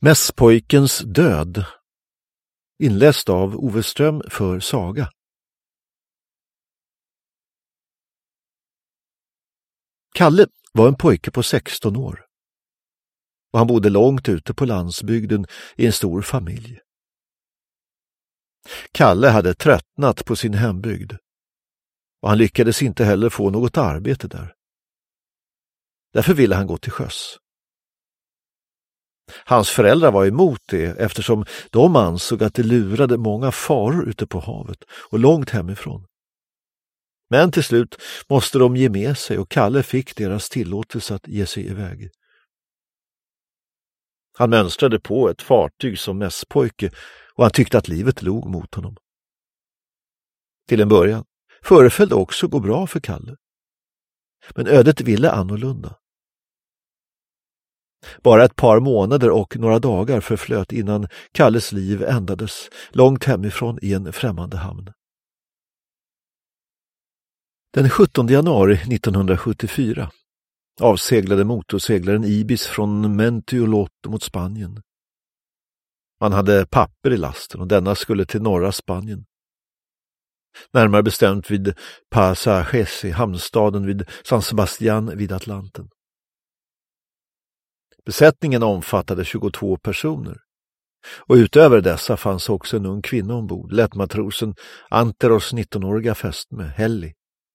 Mässpojkens död. Inläst av Ove Ström för Saga. Kalle var en pojke på 16 år. Och han bodde långt ute på landsbygden i en stor familj. Kalle hade tröttnat på sin hembygd. Och han lyckades inte heller få något arbete där. Därför ville han gå till sjöss. Hans föräldrar var emot det eftersom de ansåg att det lurade många faror ute på havet och långt hemifrån. Men till slut måste de ge med sig och Kalle fick deras tillåtelse att ge sig iväg. Han mönstrade på ett fartyg som mässpojke och han tyckte att livet log mot honom. Till en början föreföll det också gå bra för Kalle. Men ödet ville annorlunda. Bara ett par månader och några dagar förflöt innan Kalles liv ändades långt hemifrån i en främmande hamn. Den 17 januari 1974 avseglade motorseglaren Ibis från Menteolotto mot Spanien. Man hade papper i lasten och denna skulle till norra Spanien. Närmare bestämt vid Pasajes, hamnstaden vid San Sebastián vid Atlanten. Besättningen omfattade 22 personer. Och utöver dessa fanns också en ung kvinna ombord, lättmatrosen Anteros 19-åriga fästmö, Helly.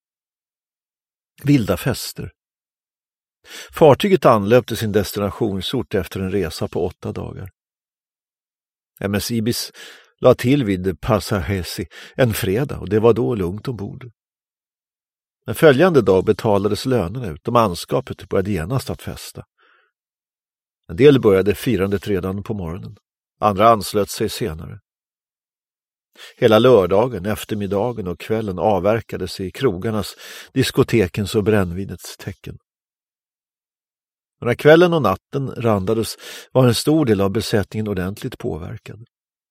Vilda fester. Fartyget anlöpte sin destinationsort efter en resa på 8 dagar. MS Ibis la till vid Pasajes en fredag och det var då lugnt ombord. Den följande dag betalades lönerna ut och manskapet började genast att festa. En del började firandet redan på morgonen. Andra anslöt sig senare. Hela lördagen, eftermiddagen och kvällen avverkades i krogarnas, diskotekens och brännvinets tecken. När kvällen och natten randades var en stor del av besättningen ordentligt påverkad.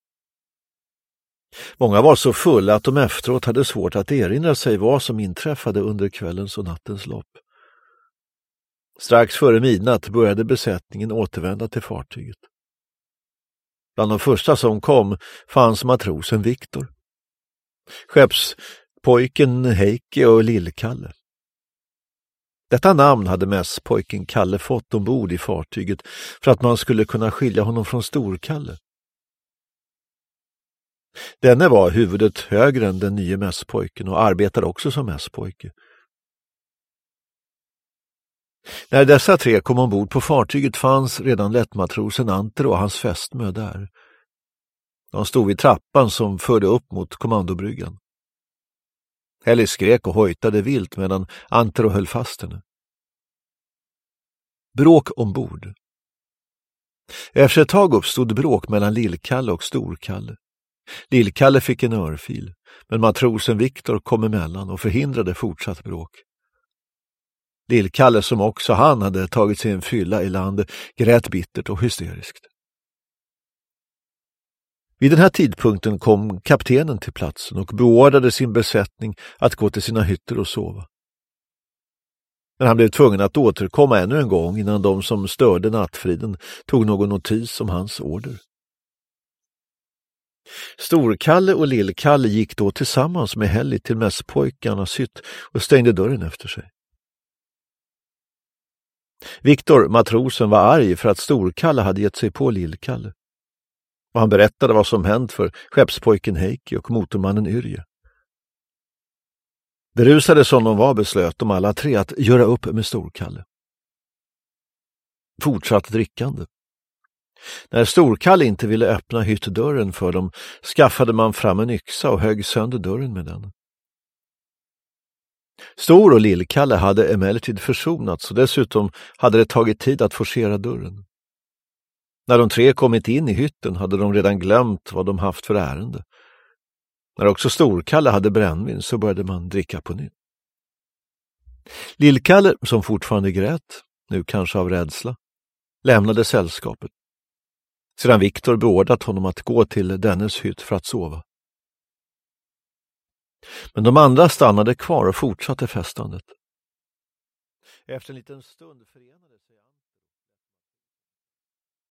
Många var så fulla att de efteråt hade svårt att erinra sig vad som inträffade under kvällens och nattens lopp. Strax före midnatt började besättningen återvända till fartyget. Bland de första som kom fanns matrosen Viktor, skeppspojken Heikki och Lill-Kalle. Detta namn hade mässpojken Kalle fått ombord i fartyget för att man skulle kunna skilja honom från Stor-Kalle. Denne var huvudet högre än den nya mässpojken och arbetade också som mässpojke. När dessa tre kom ombord på fartyget fanns redan lättmatrosen Antero och hans fästmö där. De stod vid trappan som förde upp mot kommandobryggan. Helly skrek och hojtade vilt medan Antero höll fast henne. Bråk ombord. Efter ett tag uppstod bråk mellan Lill-Kalle och Stor-Kalle. Lill-Kalle fick en örfil, men matrosen Viktor kom emellan och förhindrade fortsatt bråk. Lill-Kalle, som också han hade tagit sig en fylla i land, grät bittert och hysteriskt. Vid den här tidpunkten kom kaptenen till platsen och beordrade sin besättning att gå till sina hytter och sova. Men han blev tvungen att återkomma ännu en gång innan de som störde nattfriden tog någon notis om hans order. Stor-Kalle och Lill-Kalle gick då tillsammans med Helly till mässpojkarnas hytt och stängde dörren efter sig. Viktor, matrosen, var arg för att Stor-Kalle hade gett sig på Lill-Kalle. Och han berättade vad som hänt för skeppspojken Heikki och motormannen Yrje. Berusade som de var beslöt de alla tre att göra upp med Stor-Kalle. Fortsatt drickande. När Stor-Kalle inte ville öppna hyttdörren för dem skaffade man fram en yxa och högg sönder dörren med den. Stor och Lill-Kalle hade emellertid försonats och dessutom hade det tagit tid att forcera dörren. När de tre kommit in i hytten hade de redan glömt vad de haft för ärende. När också Stor-Kalle hade brännvin så började man dricka på nytt. Lill-Kalle, som fortfarande grät, nu kanske av rädsla, lämnade sällskapet. Sedan Viktor beordrat honom att gå till dennes hytt för att sova. Men de andra stannade kvar och fortsatte festandet. Efter en liten stund förenade